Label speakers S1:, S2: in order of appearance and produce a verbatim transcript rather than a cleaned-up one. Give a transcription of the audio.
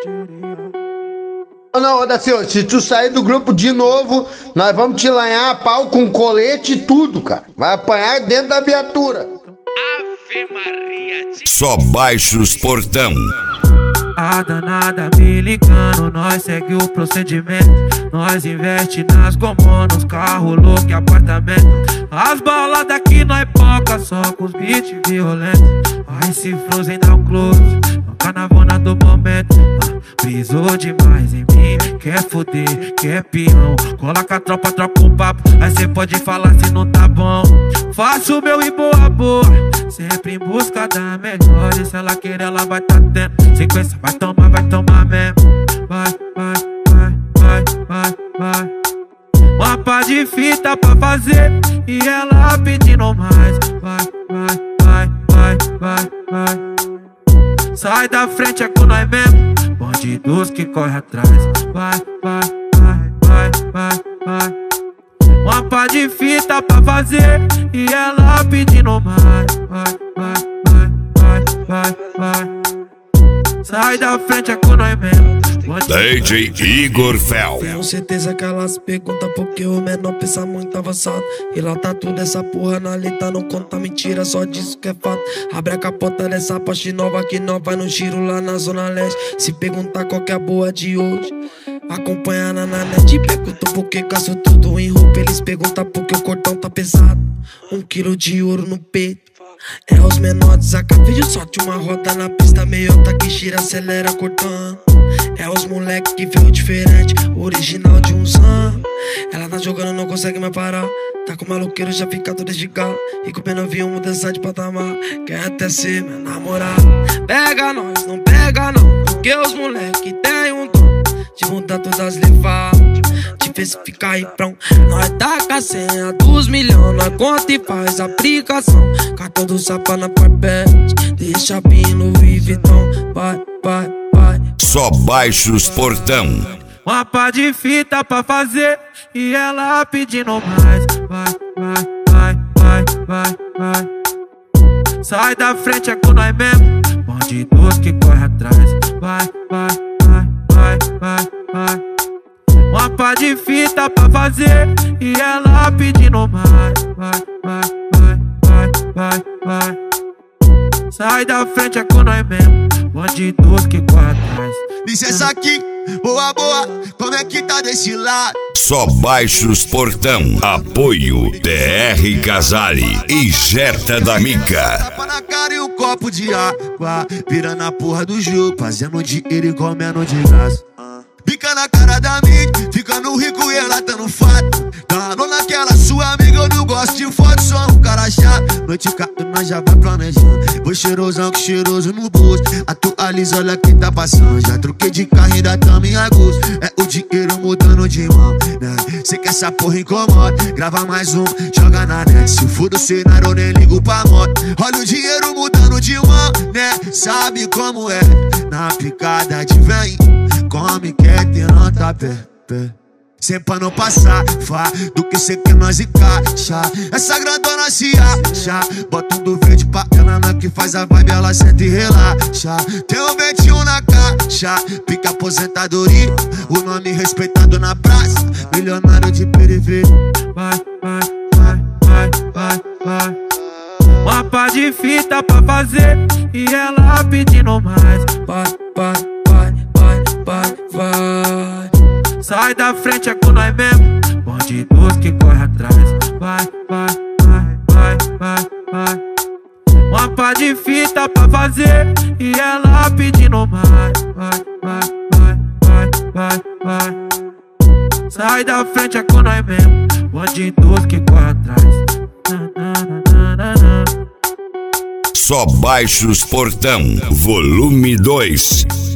S1: Não, ô Daciolo, se tu sair do grupo de novo, nós vamos te lanhar a pau com colete e tudo, cara. Vai apanhar dentro da viatura.
S2: Ave Maria.
S3: Só baixos portão.
S4: A danada me ligando, nós segue o procedimento. Nós investe nas gomô, nos carros loucos e apartamento. As baladas que nós poca, só com os beats violentos. Vai se Frozen dá um close, no carnavona do momento. ah, Brisou demais em mim, quer foder, quer peão. Coloca a tropa, troca um papo, aí cê pode falar se não tá bom. Faço o meu e boa boa, sempre em busca da melhor. E se ela querer, ela vai tá tendo. Sequência, vai tomar, vai tomar mesmo. Vai, vai, vai, vai, vai, vai. Uma pá de fita pra fazer e ela pedindo mais. Vai, vai, vai, vai, vai, vai. Sai da frente, é com nós mesmo. Bandidos que corre atrás. Vai, vai, vai, vai, vai, vai. Uma pá de fita pra fazer e ela pedindo mais. Vai, vai, vai, vai, vai, vai. Sai da frente, é com nós mesmo.
S3: D J Igor Fel.
S5: Tenho certeza que elas perguntam porque o menor pensa muito avançado. E lá tá tudo essa porra na letra, não conta mentira, só disso que é fato. Abre a capota dessa Porsche nova que nós vai no giro lá na Zona Leste. Se perguntar qual que é a boa de hoje, acompanha na net. Perguntam por que gasto tudo em roupa, eles perguntam por que o cordão tá pesado. Um quilo de ouro no peito. É os menores, acabei de sorte uma roda na pista, meiota que gira, acelera cortando. É os moleque que veio diferente, original de um sam. Ela tá jogando, não consegue mais parar. Tá com maloqueiro, já fica todo esticado. E com pena novinho, mudança de patamar. Quer até ser meu namorado. Pega nós, não pega não, porque os moleque tem um dom de mudar todas as levadas, de ver se fica aí prão. Nós taca a senha dos milhões, nós conta e faz aplicação. Cartão do sapa na parpete, deixa pino e vitão. Vai, vai, vai.
S3: Só baixos portão.
S4: Uma pá de fita pra fazer e ela pedindo mais. Vai, vai, vai, vai, vai, vai. Sai da frente, é com nós mesmo. Bandidos que corre atrás. Vai, vai, vai, vai, vai, vai. Uma pá de fita pra fazer e ela pedindo mais. Vai, vai, vai, vai, vai, vai. Sai da frente, é com nós mesmo. Bandidos que corre atrás.
S6: Licença aqui, boa, boa, como é que tá desse lado?
S3: Só baixos portão. Apoio T R Casale e Jeta da Mica.
S6: Tapa na cara e um copo de água, virando a porra do jogo, fazendo dinheiro e comendo de graça. Bica na cara da mídia, ficando rico e ela tá no fato. Dando naquela sua amiga, eu não gosto de foto, sou um cara chato. Noite cato, nós já vai planejando. Vou cheirosão que cheiroso no bolso. Atualiza, olha quem tá passando. Já troquei de carro, ainda tamo em agosto. É o dinheiro mudando de mão, né? Cê que essa porra incomoda, grava mais um, joga na net. Se for do cenário, eu nem ligo pra moto. Olha o dinheiro mudando de mão, né? Sabe como é, na picada de vem. Come, quer ter nota pé, pé. Sem pra não passar, fá, do que cê quer nós encaixa. Essa grandona se acha, bota um do verde pra ela, na que faz a vibe, ela senta e relaxa. Tem um vinte e um na caixa, pica aposentadoria, o nome respeitado na praça, milionário de periferia.
S4: Vai, vai, vai, vai, vai, vai. Uma pá de fita pra fazer e ela pedindo mais.
S5: Vai, vai, vai, vai, vai, vai.
S4: Sai da frente, é com nós mesmo. Bandidos que corre atrás. Vai, vai, vai, vai, vai, vai. Uma pá de fita pra fazer e ela pedindo mais. Vai, vai, vai, vai, vai, vai. Sai da frente, é com nós mesmo. Bandidos que corre atrás. Na, na, na, na, na.
S3: Só baixos portão, volume dois.